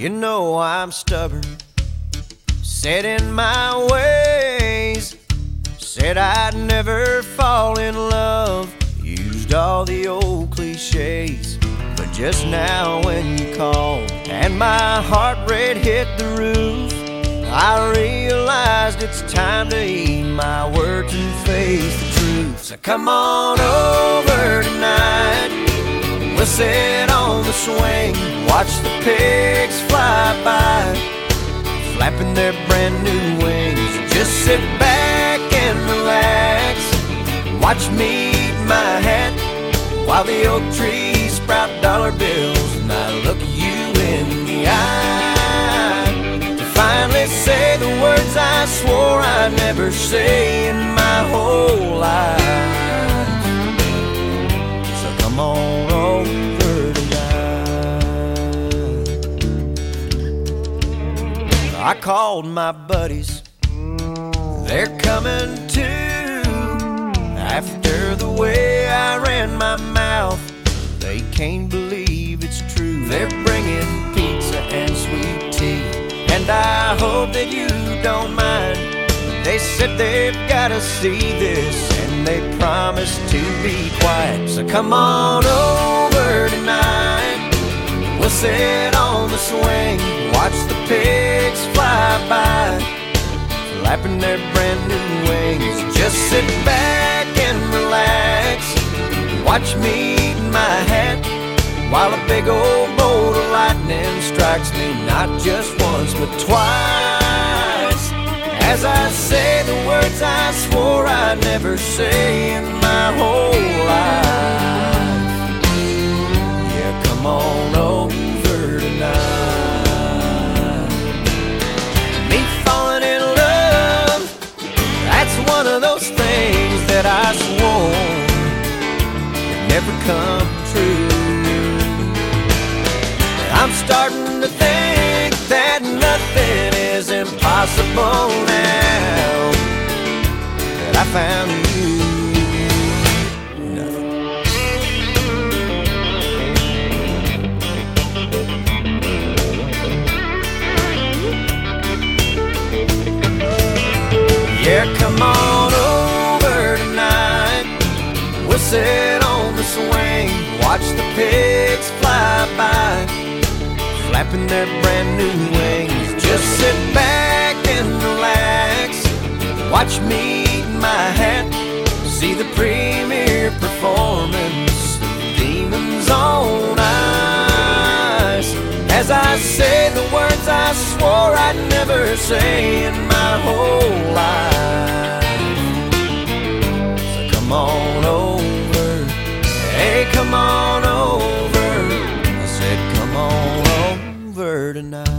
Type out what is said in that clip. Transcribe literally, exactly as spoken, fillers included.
You know I'm stubborn, set in my ways. Said I'd never fall in love, used all the old cliches. But just now when you called and my heart rate hit the roof, I realized it's time to eat my words and face the truth. So come on over tonight, we'll sit on the swing, watch the pigs fly by, flapping their brand new wings. Just sit back and relax, watch me eat my hat, while the oak trees sprout dollar bills, and I look you in the eye to finally say the words I swore I'd never say in my whole life. So come on over tonight. I called my buddies, they're coming too. After the way I ran my mouth, they can't believe it's true. They're bringing pizza and sweet tea, and I hope that you don't mind. They said they've gotta see this, and they promised to be quiet. So come on over tonight, we'll sit on the swing, watch the pigs fly by, flapping their brand new wings. Just sit back and relax, watch me eat my hat, while a big old bolt of lightning strikes me, not just once but twice, as I say the words I swore I'd never say in my whole life. Yeah, come on over tonight. Me falling in love, that's one of those things that I swore would never come true. I'm starting to think that nothing is impossible now that I found you. Yeah, come on over tonight, we'll sit on the swing, watch the pigs fly by, flapping their brand new wings. Just sit back and relax, watch me eat my hat, see the premier performance of Demons on Ice, as I say the words I swore I'd never say in my whole life. So come on over, hey, come on over. I said come on over tonight.